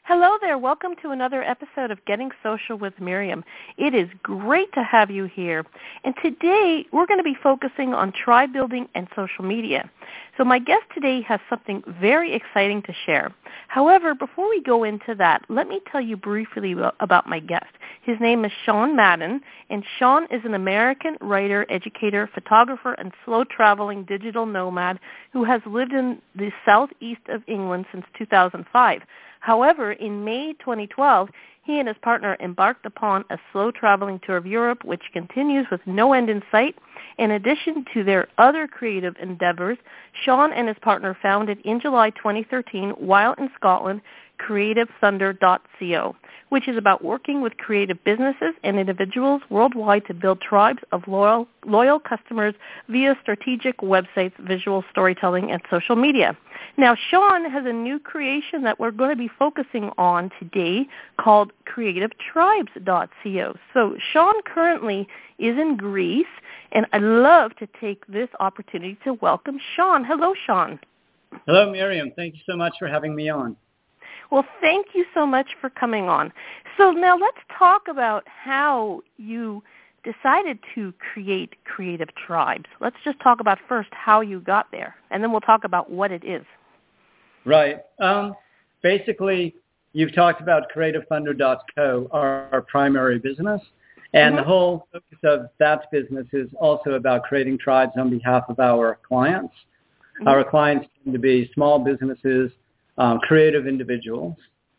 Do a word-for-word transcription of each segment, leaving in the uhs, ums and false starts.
Hello there. Welcome to another episode of Getting Social with Miriam. It is great to have you here. And today we're going to be focusing on tribe building and social media. So my guest today has something very exciting to share. However, before we go into that, let me tell you briefly about my guest. His name is Sean Madden, and Sean is an American writer, educator, photographer, and slow-traveling digital nomad who has lived in the southeast of England since two thousand five. However, in May twenty twelve, he and his partner embarked upon a slow-traveling tour of Europe, which continues with no end in sight. In addition to their other creative endeavors, Sean and his partner founded in July twenty thirteen, while in Scotland, creative thunder dot co, which is about working with creative businesses and individuals worldwide to build tribes of loyal, loyal customers via strategic websites, visual storytelling, and social media. Now, Sean has a new creation that we're going to be focusing on today called creative tribes dot co. So Sean currently is in Greece, and I'd love to take this opportunity to welcome Sean. Hello, Sean. Hello, Miriam. Thank you so much for having me on. Well, thank you so much for coming on. So now let's talk about how you decided to create Creative Tribes. Let's just talk about first how you got there, and then we'll talk about what it is. Right. Um, basically, you've talked about creative thunder dot co, our, our primary business, and mm-hmm. the whole focus of that business is also about creating tribes on behalf of our clients. Mm-hmm. Our clients tend to be small businesses, Um, creative individuals.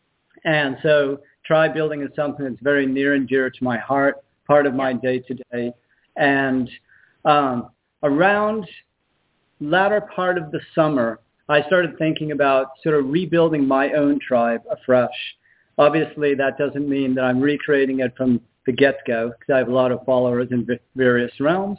And so tribe building is something that's very near and dear to my heart, part of my day-to-day. And um, around latter part of the summer, I started thinking about sort of rebuilding my own tribe afresh. Obviously, that doesn't mean that I'm recreating it from the get-go, because I have a lot of followers in various realms.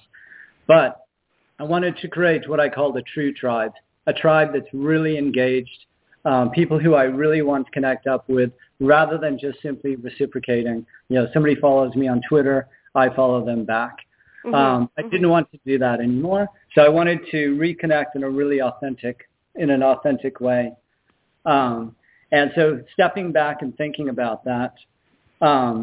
But I wanted to create what I call a true tribe, a tribe that's really engaged, Um, people who I really want to connect up with rather than just simply reciprocating. You know, somebody follows me on Twitter, I follow them back. Mm-hmm. Um, I mm-hmm. didn't want to do that anymore. So I wanted to reconnect in a really authentic, in an authentic way. Um, and so stepping back and thinking about that, um,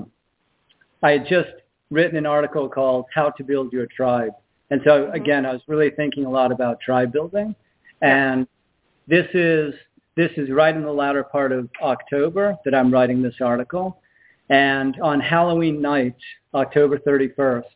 I had just written an article called How to Build Your Tribe. And so mm-hmm. again, I was really thinking a lot about tribe building. And yeah. this is This is right in the latter part of October that I'm writing this article. And on Halloween night, October thirty-first,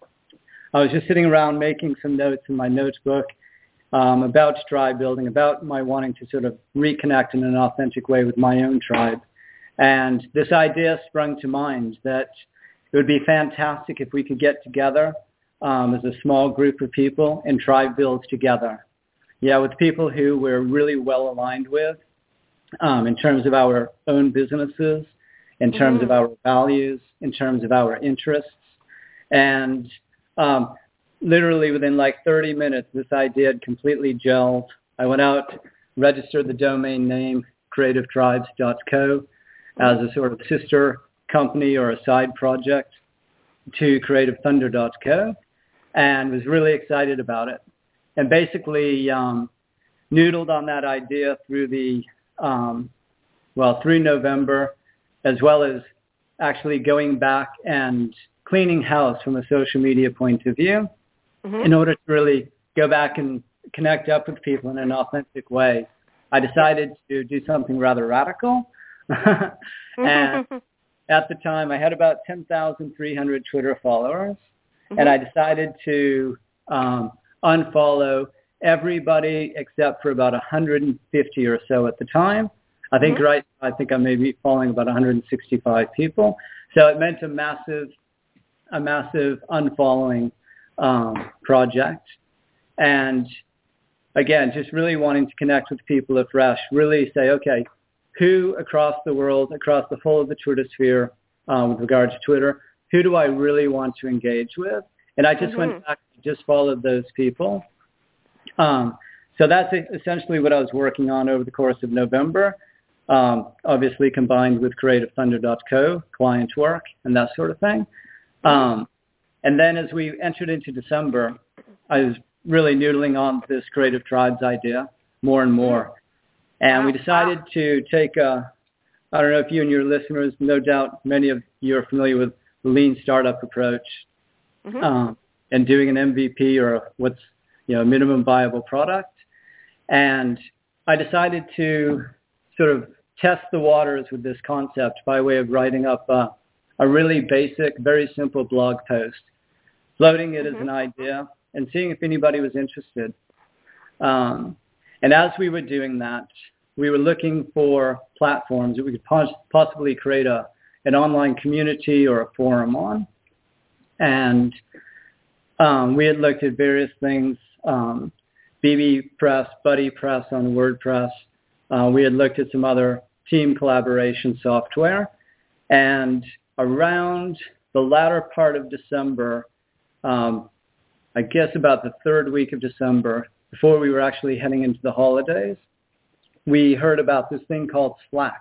I was just sitting around making some notes in my notebook um, about tribe building, about my wanting to sort of reconnect in an authentic way with my own tribe. And this idea sprung to mind that it would be fantastic if we could get together um, as a small group of people and tribe build together. Yeah, with people who we're really well aligned with um, in terms of our own businesses, in terms mm-hmm. of our values, in terms of our interests. And um, literally within like thirty minutes, this idea had completely gelled. I went out, registered the domain name creative tribes dot co as a sort of sister company or a side project to creative thunder dot co, and was really excited about it. And basically um, noodled on that idea through the, um, well, through November, as well as actually going back and cleaning house from a social media point of view mm-hmm. in order to really go back and connect up with people in an authentic way. I decided to do something rather radical. And at the time, I had about ten thousand three hundred Twitter followers, mm-hmm. and I decided to um, unfollow everybody except for about one hundred fifty or so at the time. I think mm-hmm. right I think I may be following about one hundred sixty-five people. So it meant a massive, a massive unfollowing um, project. And again, just really wanting to connect with people afresh, really say, okay, who across the world, across the whole of the Twitter sphere um, with regard to Twitter, who do I really want to engage with? And I just mm-hmm. went back and just followed those people. Um, so that's essentially what I was working on over the course of November, um, obviously combined with creative thunder dot co, client work, and that sort of thing. Um, and then as we entered into December, I was really noodling on this Creative Tribes idea more and more. And we decided to take a, I don't know if you and your listeners, no doubt many of you are familiar with the lean startup approach, mm-hmm. um, and doing an M V P or what's, you know, minimum viable product. And I decided to sort of test the waters with this concept by way of writing up a, a really basic, very simple blog post, floating it mm-hmm. as an idea and seeing if anybody was interested. Um, and as we were doing that, we were looking for platforms that we could pos- possibly create a, an online community or a forum on. And um, we had looked at various things, um, B B Press, Buddy Press on WordPress. Uh, we had looked at some other team collaboration software. And around the latter part of December, um, I guess about the third week of December, before we were actually heading into the holidays, we heard about this thing called Slack.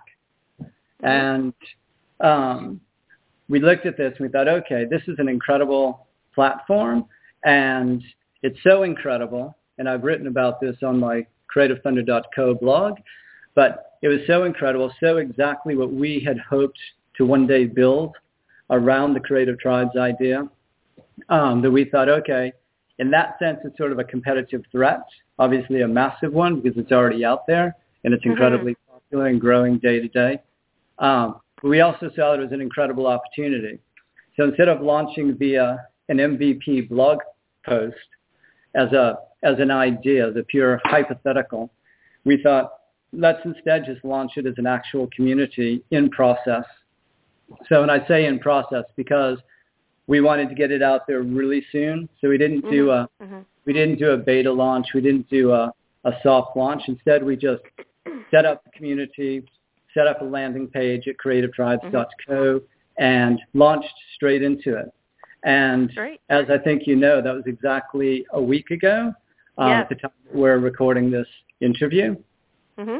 And um, we looked at this and we thought, okay, this is an incredible platform. And it's so incredible. And I've written about this on my creative thunder dot co blog. But it was so incredible, so exactly what we had hoped to one day build around the Creative Tribes idea, um, that we thought, okay, in that sense, it's sort of a competitive threat, obviously a massive one because it's already out there and it's incredibly mm-hmm. popular and growing day to day. Um, but we also saw it as an incredible opportunity. So instead of launching via an M V P blog post as a as an idea, as a pure hypothetical, we thought, let's instead just launch it as an actual community in process. So, and I say in process because we wanted to get it out there really soon. So we didn't do a mm-hmm. we didn't do a beta launch. We didn't do a, a soft launch. Instead, we just set up the community, set up a landing page at creative tribes dot co, mm-hmm. and launched straight into it. And Great. As I think you know, that was exactly a week ago um, yes. at the time we're recording this interview. Mhm.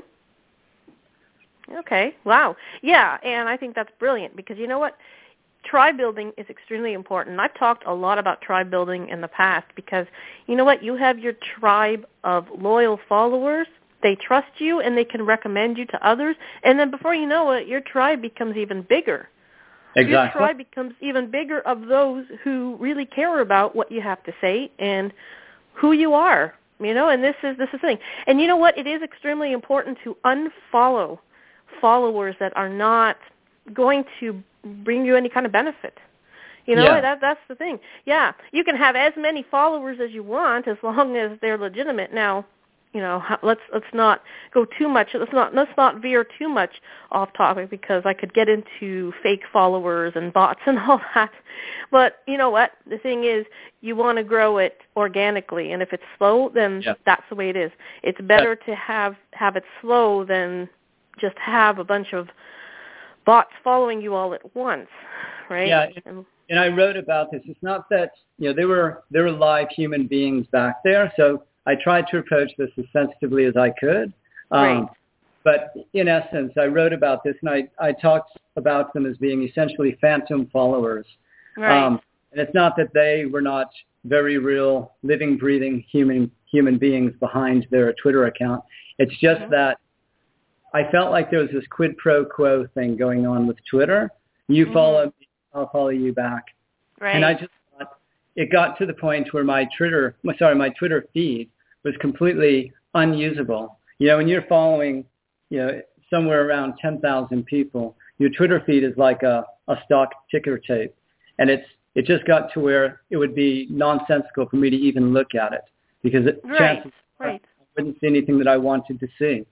Okay. Wow. Yeah, and I think that's brilliant because you know what? Tribe building is extremely important. I've talked a lot about tribe building in the past because you know what? You have your tribe of loyal followers. They trust you and they can recommend you to others. And then before you know it, your tribe becomes even bigger. Exactly. Your tribe becomes even bigger of those who really care about what you have to say and who you are. You know, and this is this is the thing. And you know what? It is extremely important to unfollow followers that are not going to bring you any kind of benefit. You know, yeah. that that's the thing. Yeah, you can have as many followers as you want as long as they're legitimate. Now, you know, let's let's not go too much. Let's not let's not veer too much off topic because I could get into fake followers and bots and all that. But you know what? The thing is, you want to grow it organically, and if it's slow, then yeah. that's the way it is. It's better yeah. to have have it slow than just have a bunch of bots following you all at once, right? Yeah. And, and I wrote about this. It's not that you know there were there were live human beings back there, so I tried to approach this as sensitively as I could. Um, right. But in essence, I wrote about this, and I, I talked about them as being essentially phantom followers. Right. Um, and it's not that they were not very real, living, breathing human human beings behind their Twitter account. It's just mm-hmm. that I felt like there was this quid pro quo thing going on with Twitter. You mm-hmm. follow me, I'll follow you back. Right. And I just thought it got to the point where my Twitter, sorry, my Twitter feed was completely unusable. You know, when you're following, you know, somewhere around ten thousand people, your Twitter feed is like a, a stock ticker tape. And it's it just got to where it would be nonsensical for me to even look at it because it, right, chances right. I wouldn't see anything that I wanted to see.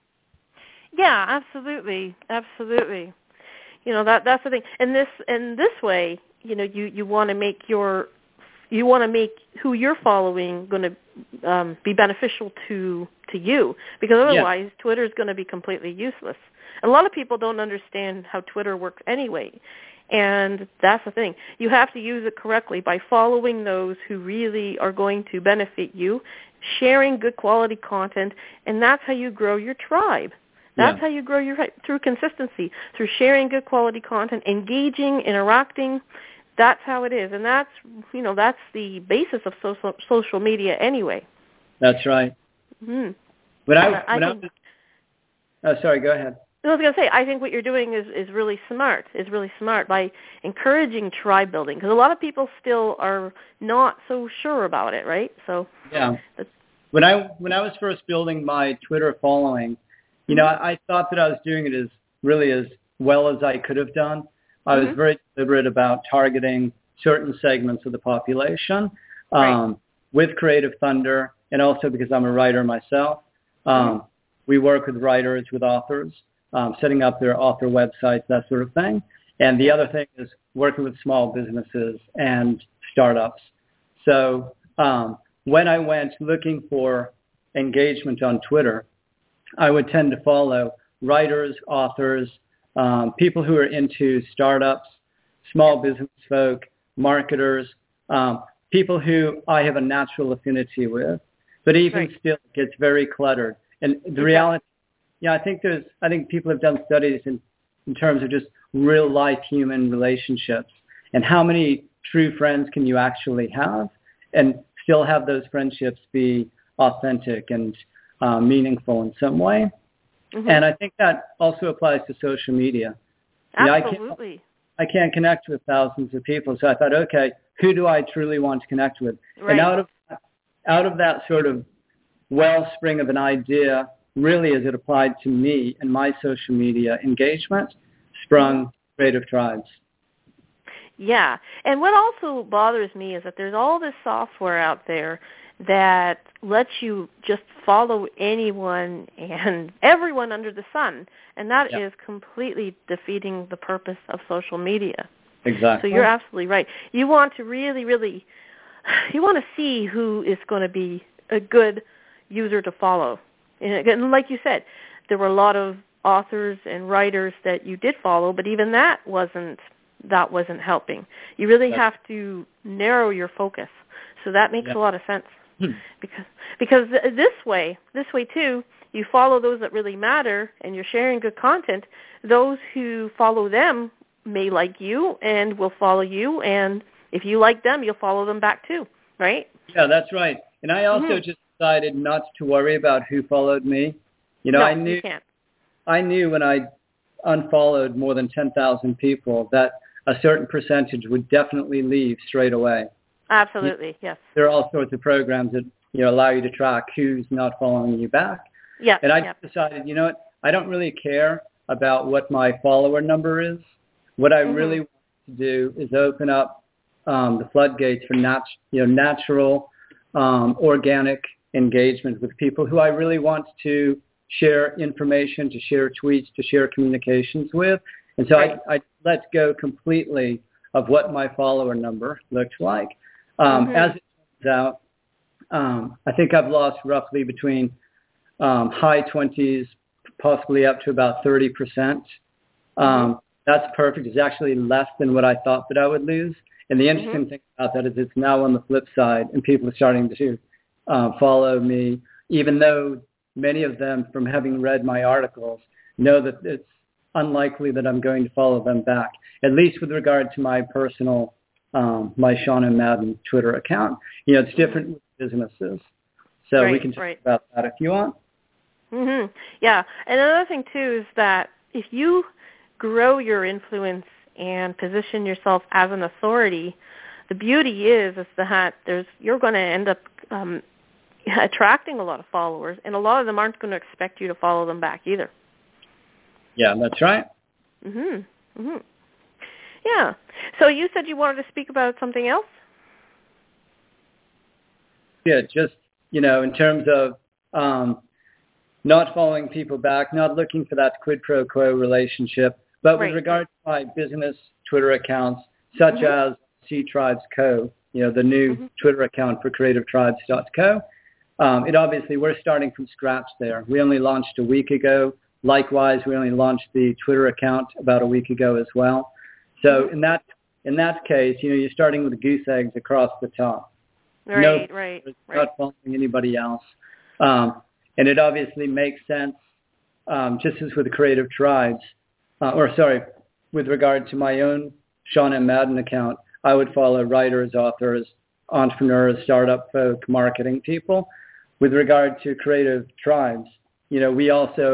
Yeah, absolutely, absolutely. You know, that that's the thing. And this and this way, you know, you, you want to make your you want to make who you're following going to um, be beneficial to to you because otherwise yeah. Twitter is going to be completely useless. A lot of people don't understand how Twitter works anyway. And that's the thing. You have to use it correctly by following those who really are going to benefit you, sharing good quality content, and that's how you grow your tribe. That's yeah. how you grow your through consistency, through sharing good quality content, engaging, interacting. That's how it is, and that's you know that's the basis of social social media anyway. That's right. Mm-hmm. When I, I, when I I was, oh, sorry, go ahead. I was going to say, I think what you're doing is, is really smart, is really smart by encouraging tribe building, because a lot of people still are not so sure about it, right? So yeah. When I when I was first building my Twitter following, you know, I, I thought that I was doing it as really as well as I could have done. I mm-hmm. was very deliberate about targeting certain segments of the population um, right. with Creative Thunder, and also because I'm a writer myself. Um, mm-hmm. We work with writers, with authors, um, setting up their author websites, that sort of thing. And the other thing is working with small businesses and startups. So um, when I went looking for engagement on Twitter, I would tend to follow writers, authors, um, people who are into startups, small business folk, marketers, um, people who I have a natural affinity with. But even right. still, it gets very cluttered. And the exactly. reality, yeah, I think there's, I think people have done studies in, in terms of just real life human relationships and how many true friends can you actually have and still have those friendships be authentic and uh, meaningful in some way. Mm-hmm. And I think that also applies to social media. Absolutely. You know, I, can't, I can't connect with thousands of people. So I thought, okay, who do I truly want to connect with? Right. And out of out of that sort of wellspring of an idea, really as it applied to me and my social media engagement, sprung Creative Tribes. Yeah. And what also bothers me is that there's all this software out there that lets you just follow anyone and everyone under the sun. And that yep. is completely defeating the purpose of social media. Exactly. So you're absolutely right. You want to really, really, you want to see who is going to be a good user to follow. And like you said, there were a lot of authors and writers that you did follow, but even that wasn't that wasn't helping. You really That's have to narrow your focus. So that makes yep. a lot of sense. Hmm. Because because this way, this way too, you follow those that really matter and you're sharing good content. Those who follow them may like you and will follow you, and if you like them, you'll follow them back too, right? Yeah, that's right. And I also mm-hmm. just decided not to worry about who followed me. You know, no, I knew you can't. I knew when I unfollowed more than ten thousand people that a certain percentage would definitely leave straight away. Absolutely, yes. There are all sorts of programs that, you know, allow you to track who's not following you back. Yeah. And I yep. decided, you know what, I don't really care about what my follower number is. What I mm-hmm. really want to do is open up um, the floodgates for nat- you know, natural, um, organic engagement with people who I really want to share information, to share tweets, to share communications with. And so right. I, I let go completely of what my follower number looks like. Um, mm-hmm. As it turns out, um, I think I've lost roughly between um, high twenties, possibly up to about thirty percent. Um, mm-hmm. That's perfect. It's actually less than what I thought that I would lose. And the interesting mm-hmm. thing about that is it's now on the flip side, and people are starting to uh, follow me, even though many of them, from having read my articles, know that it's unlikely that I'm going to follow them back, at least with regard to my personal, um, my Sean M. Madden Twitter account. You know, it's different with businesses. So right, we can talk right. about that if you want. Mm-hmm. Yeah. And another thing, too, is that if you grow your influence and position yourself as an authority, the beauty is, is that there's, you're going to end up um, attracting a lot of followers, and a lot of them aren't going to expect you to follow them back either. Yeah, that's right. Mhm. Mhm. Yeah. So you said you wanted to speak about something else? Yeah, just, you know, in terms of um, not following people back, not looking for that quid pro quo relationship, but right. with regard to my business Twitter accounts, such mm-hmm. as C Tribes Co., you know, the new mm-hmm. Twitter account for creative tribes dot co, um, it obviously, we're starting from scratch there. We only launched a week ago. Likewise, we only launched the Twitter account about a week ago as well. So mm-hmm. in that in that case, you know, you're starting with goose eggs across the top. Right, no, right, not right. following anybody else. Um, and it obviously makes sense, um, just as with the Creative Tribes, uh, or sorry, with regard to my own Sean M. Madden account, I would follow writers, authors, entrepreneurs, startup folk, marketing people. With regard to Creative Tribes, you know, we also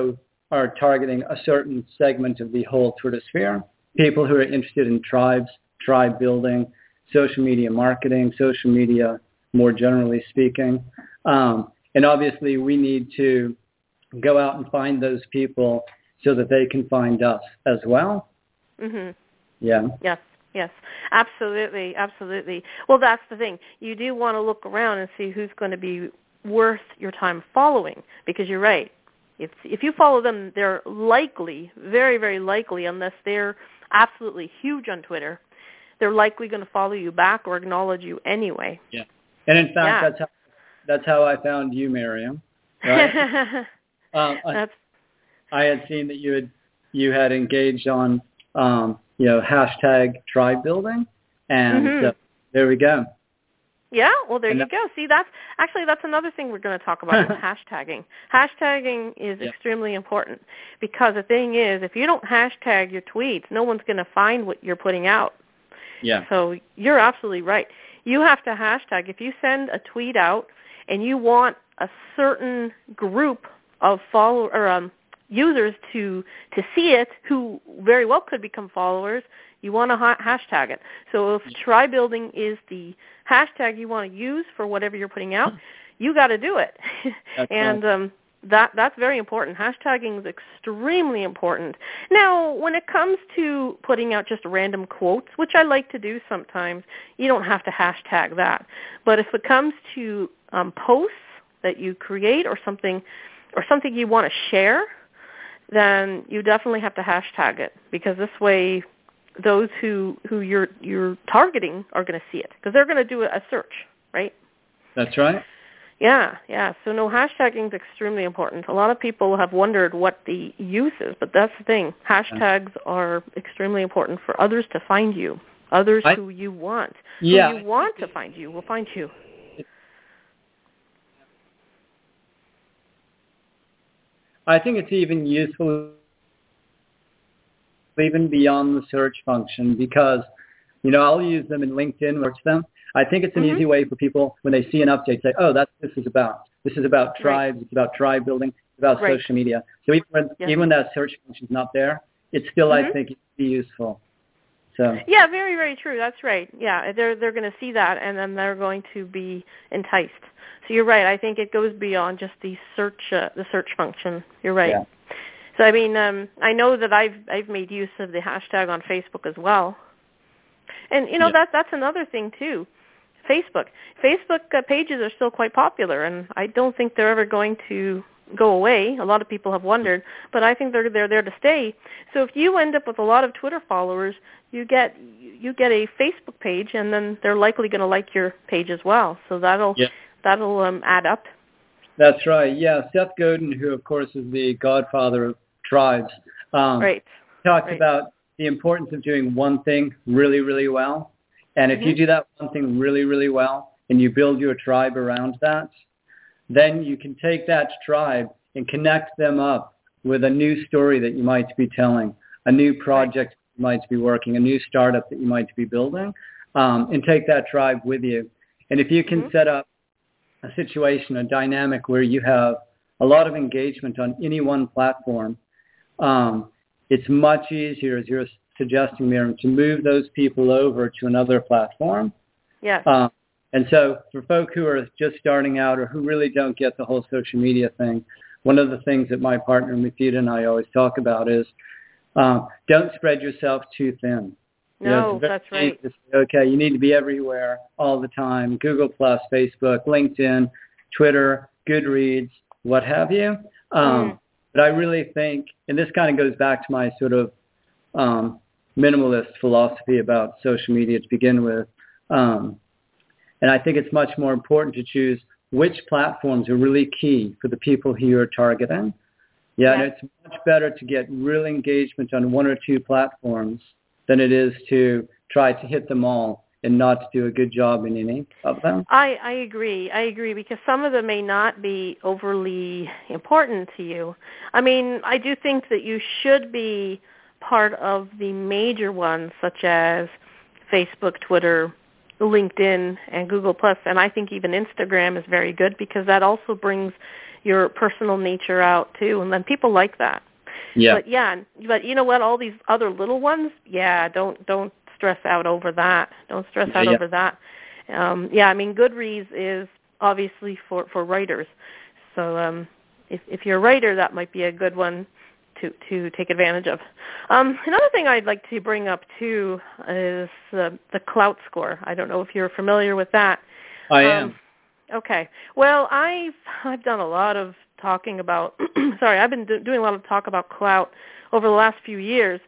are targeting a certain segment of the whole Twitter sphere, people who are interested in tribes, tribe building, social media marketing, social media more generally speaking. Um, and obviously we need to go out and find those people so that they can find us as well. Mm-hmm. Yeah. Yes, yes, absolutely, absolutely. Well, that's the thing. You do want to look around and see who's going to be worth your time following, because you're right. If if you follow them, they're likely, very, very likely, unless they're absolutely huge on Twitter, they're likely going to follow you back or acknowledge you anyway. Yeah. And in fact, yeah. that's how that's how I found you, Miriam. Right? um, I, that's I had seen that you had you had engaged on um, you know hashtag tribe building, and mm-hmm. uh, there we go. Yeah, well, there and you that, go. See, that's actually that's another thing we're going to talk about is hashtagging. Hashtagging is yeah. extremely important because the thing is, if you don't hashtag your tweets, no one's going to find what you're putting out. Yeah. So you're absolutely right. You have to hashtag. If you send a tweet out and you want a certain group of follow or um, users to to see it, who very well could become followers, you want to ha- hashtag it. So if yeah. tribe building is the hashtag you want to use for whatever you're putting out, you got to do it. and right. um, that that's very important. Hashtagging is extremely important. Now, when it comes to putting out just random quotes, which I like to do sometimes, you don't have to hashtag that. But if it comes to um, posts that you create or something, or something you want to share, then you definitely have to hashtag it, because this way those who, who you're you're targeting are going to see it, because they're going to do a search, right? That's right. Yeah, yeah. So no, hashtagging is extremely important. A lot of people have wondered what the use is, but that's the thing. Hashtags are extremely important for others to find you. Others I, who you want, yeah. who you want to find you, will find you. I think it's even useful even beyond the search function, because, you know, I'll use them in LinkedIn, search them. I think it's an mm-hmm. easy way for people, when they see an update, say, oh, that's what this is about. This is about tribes. Right. It's about tribe building. It's about right. social media. So even when, yes. even when that search function is not there, it's still, mm-hmm. I think, it'd be useful. So. Yeah, very, very true. That's right. Yeah, they're they're going to see that, and then they're going to be enticed. So you're right. I think it goes beyond just the search uh, the search function. You're right. Yeah. So I mean, um, I know that I've I've made use of the hashtag on Facebook as well, and you know yeah. that that's another thing too. Facebook, Facebook uh, pages are still quite popular, and I don't think they're ever going to go away. A lot of people have wondered, but I think they're they're there to stay. So if you end up with a lot of Twitter followers, you get you get a Facebook page, and then they're likely going to like your page as well. So that'll yeah. that'll um, add up. That's right. Yeah, Seth Godin, who of course is the godfather of tribes, um, right. talked right. about the importance of doing one thing really, really well. And if mm-hmm. you do that one thing really, really well, and you build your tribe around that, then you can take that tribe and connect them up with a new story that you might be telling, a new project right. you might be working, a new startup that you might be building, um, and take that tribe with you. And if you can mm-hmm. set up a situation, a dynamic where you have a lot of engagement on any one platform, um, it's much easier, as you're suggesting, Miriam, to move those people over to another platform. Yeah. Um, and so for folk who are just starting out or who really don't get the whole social media thing, one of the things that my partner Mufida and I always talk about is um, don't spread yourself too thin. No, you know, that's right. Say, okay, you need to be everywhere all the time, Google Plus, Facebook, LinkedIn, Twitter, Goodreads, what have you. Um, mm. But I really think, and this kind of goes back to my sort of um, minimalist philosophy about social media to begin with, um, and I think it's much more important to choose which platforms are really key for the people who you're targeting. Yeah, yeah. and it's much better to get real engagement on one or two platforms than it is to try to hit them all and not do a good job in any of them. I, I agree. I agree, because some of them may not be overly important to you. I mean, I do think that you should be part of the major ones, such as Facebook, Twitter, LinkedIn, and Google Plus, and I think even Instagram is very good, because that also brings your personal nature out too, and then people like that. Yeah. But yeah, but you know what? All these other little ones, yeah, don't don't stress out over that. Don't stress yeah, out yeah. over that. Um, yeah, I mean, Goodreads is obviously for, for writers. So um, if if you're a writer, that might be a good one to to take advantage of. Um, another thing I'd like to bring up too is uh, the Klout score. I don't know if you're familiar with that. I um, am. Okay. Well, I've I've done a lot of talking about. sorry, I've been do, doing a lot of talk about Klout over the last few years,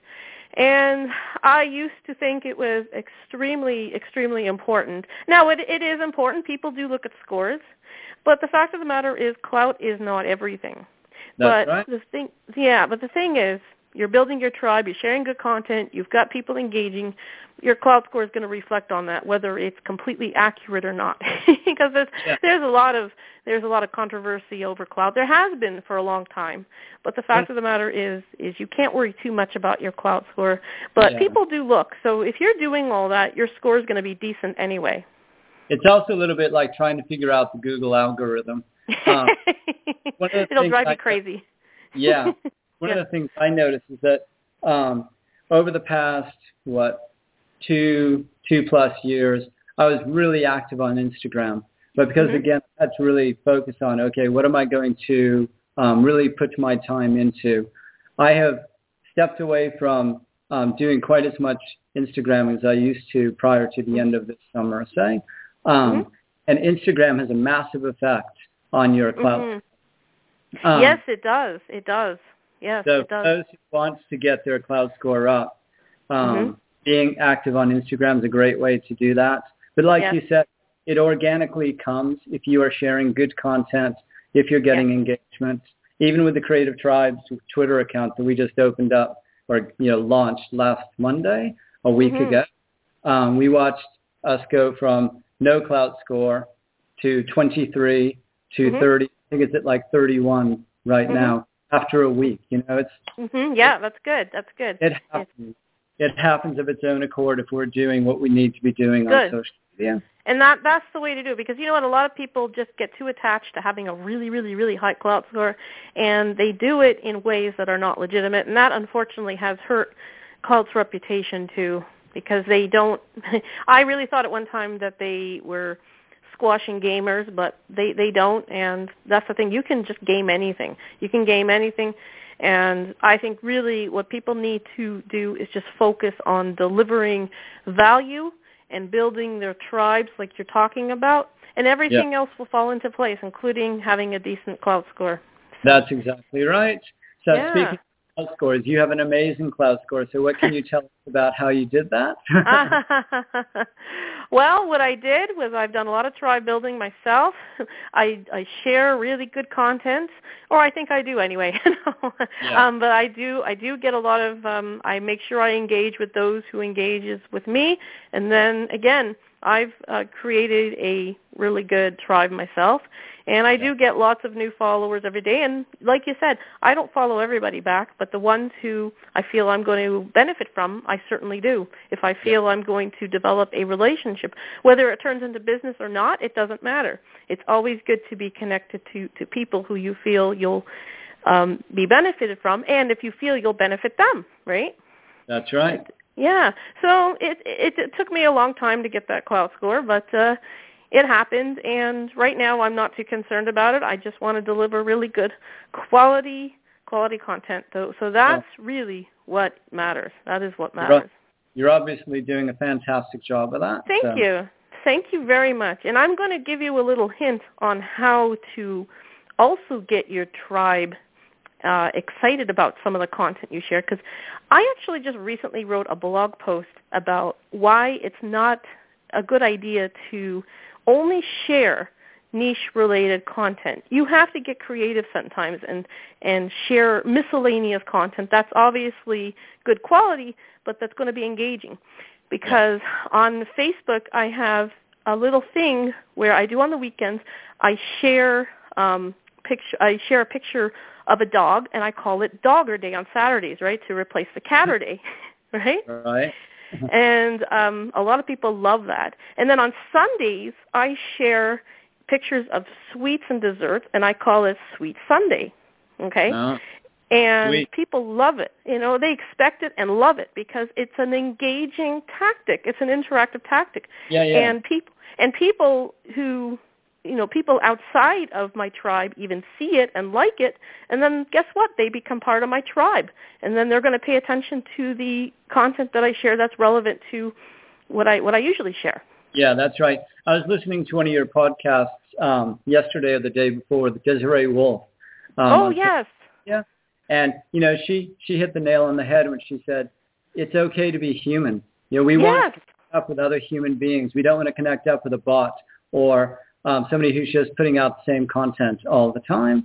and I used to think it was extremely, extremely important. Now, it it is important. People do look at scores, but the fact of the matter is, Klout is not everything. That's but right. the thing, yeah, but the thing is, you're building your tribe, you're sharing good content, you've got people engaging. Your Klout score is going to reflect on that, whether it's completely accurate or not. because there's Yeah. there's a lot of there's a lot of controversy over Klout. There has been for a long time, but the fact Yeah. of the matter is is you can't worry too much about your Klout score. But Yeah. people do look. So if you're doing all that, your score is going to be decent anyway. It's also a little bit like trying to figure out the Google algorithm. Um, one of the It'll things drive I, you crazy. Yeah. One yeah. of the things I noticed is that um, over the past, what, two, two plus years, I was really active on Instagram. But because, Mm-hmm. again, I had to really focus on, okay, what am I going to um, really put my time into? I have stepped away from um, doing quite as much Instagram as I used to prior to the end of this summer, say. Um, Mm-hmm. And Instagram has a massive effect on your Klout. Mm-hmm. Um, yes, it does. It does. Yes, so it does. those who want to get their Klout score up, um, Mm-hmm. being active on Instagram is a great way to do that. But like Yes. you said, it organically comes if you are sharing good content, if you're getting Yes. engagement. Even with the Creative Tribes Twitter account that we just opened up or you know launched last Monday, a week Mm-hmm. ago, um, we watched us go from no Klout score to twenty-three to Mm-hmm. thirty. I think it's at like thirty-one right Mm-hmm. now after a week. You know, it's Mm-hmm. Yeah, that's good. That's good. it Yes. happens. It happens of its own accord if we're doing what we need to be doing Good. on social media. And that that's the way to do it, because you know what, a lot of people just get too attached to having a really, really, really high Klout score, and they do it in ways that are not legitimate, and that unfortunately has hurt Klout's reputation too, because they don't. I really thought at one time that they were squashing gamers, but they they don't, and that's the thing. You can just game anything. You can game anything. And I think really what people need to do is just focus on delivering value and building their tribes like you're talking about, and everything Yeah. else will fall into place, including having a decent Klout score. So, That's exactly right. So yeah. speaking of Klout scores, you have an amazing Klout score. So what can you tell us about how you did that? Well, what I did was I've done a lot of tribe building myself. I, I share really good content, or I think I do anyway. Yeah. um, but I do I do get a lot of. Um, I make sure I engage with those who engages with me, and then again, I've uh, created a really good tribe myself. And I do get lots of new followers every day. And like you said, I don't follow everybody back, but the ones who I feel I'm going to benefit from, I certainly do. If I feel I'm going to develop a relationship, whether it turns into business or not, it doesn't matter. It's always good to be connected to, to people who you feel you'll um, be benefited from, and if you feel you'll benefit them, right? That's right. Yeah. So it, it, it took me a long time to get that Klout score, but uh, it happened, and right now I'm not too concerned about it. I just want to deliver really good quality quality content. So, so that's oh. really what matters. That is what matters. You're obviously doing a fantastic job of that. Thank so. you. Thank you very much. And I'm going to give you a little hint on how to also get your tribe uh, excited about some of the content you share, because I actually just recently wrote a blog post about why it's not a good idea to only share niche-related content. You have to get creative sometimes and, and share miscellaneous content. That's obviously good quality, but that's going to be engaging. Because yeah. on Facebook, I have a little thing where I do on the weekends. I share um, picture. I share a picture of a dog, and I call it Dogger Day on Saturdays, right, to replace the Catter Day, right? Right. And um, a lot of people love that. And then on Sundays, I share pictures of sweets and desserts, and I call it Sweet Sunday, okay? Uh-huh. And Sweet. people love it. You know, they expect it and love it because it's an engaging tactic. It's an interactive tactic. Yeah, yeah. And people and people who, you know, people outside of my tribe even see it and like it, and then guess what? They become part of my tribe. And then they're going to pay attention to the content that I share that's relevant to what I what I usually share. Yeah, that's right. I was listening to one of your podcasts um, yesterday or the day before, with Desiree Wolf. Um, oh, on- yes. Yeah. And, you know, she, she hit the nail on the head when she said, it's okay to be human. You know, we yes. want to connect up with other human beings. We don't want to connect up with a bot or um, somebody who's just putting out the same content all the time.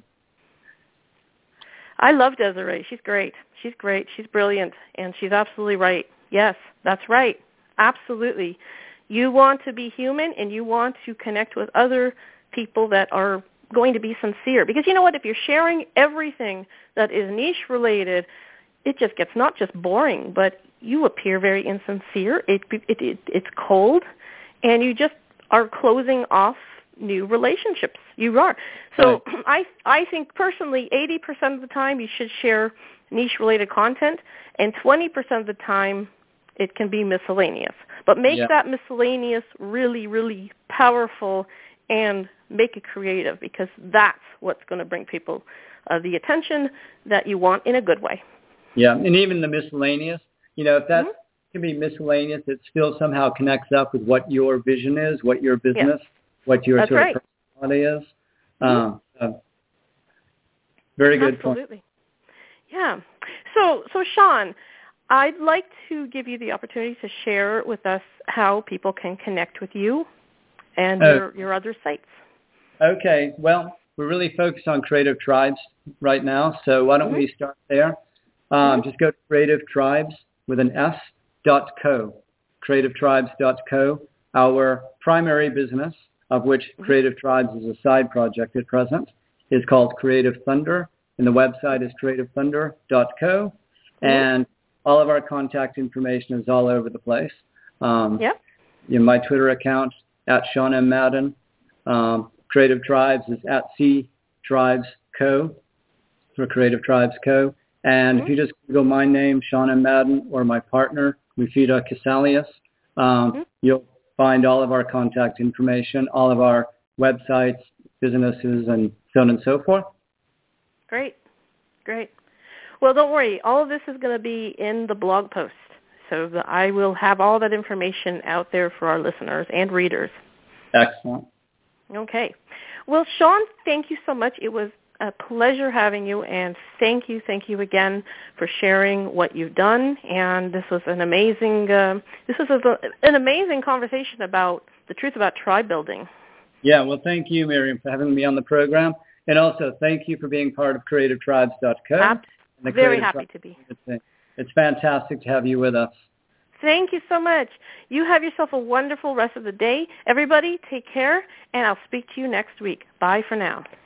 I love Desiree. She's great. She's great. She's brilliant. And she's absolutely right. Yes, that's right. Absolutely. You want to be human and you want to connect with other people that are going to be sincere. Because you know what? If you're sharing everything that is niche related, it just gets not just boring, but you appear very insincere. It, it, it, it's cold, and you just are closing off new relationships. You are. So right. I, I think personally eighty percent of the time you should share niche-related content, and twenty percent of the time it can be miscellaneous. But make Yeah. that miscellaneous really, really powerful and make it creative, because that's what's going to bring people uh, the attention that you want in a good way. Yeah, and even the miscellaneous, you know, if that mm-hmm. can be miscellaneous, it still somehow connects up with what your vision is, what your business, yes. what your That's sort right. of personality is. Mm-hmm. Um, so very good Absolutely. point. Yeah. So, so Sean, I'd like to give you the opportunity to share with us how people can connect with you and Oh. your, your other sites. Okay. Well, we're really focused on Creative Tribes right now, so why don't mm-hmm. we start there? Um, mm-hmm. Just go to Creative Tribes with an S dot co, creative tribes dot co. Our primary business, of which mm-hmm. Creative Tribes is a side project at present, is called Creative Thunder, and the website is creative thunder dot co. Mm-hmm. And all of our contact information is all over the place. Um, yep. You know, my Twitter account, at Sean M. Madden. Um, Creative Tribes is at C Tribes Co. for Creative Tribes Co. And mm-hmm. if you just Google my name, Sean M. Madden, or my partner, Mufida Casalius, um, mm-hmm. you'll find all of our contact information, all of our websites, businesses, and so on and so forth. Great. Great. Well, don't worry. All of this is going to be in the blog post. So the, I will have all that information out there for our listeners and readers. Excellent. Okay. Well, Sean, thank you so much. It was a pleasure having you, and thank you, thank you again for sharing what you've done. And this was an amazing, uh, this was a, an amazing conversation about the truth about tribe building. Yeah, well, thank you, Miriam, for having me on the program. And also, thank you for being part of creative tribes dot co. I'm very happy to be. It's fantastic to have you with us. Thank you so much. You have yourself a wonderful rest of the day. Everybody, take care, and I'll speak to you next week. Bye for now.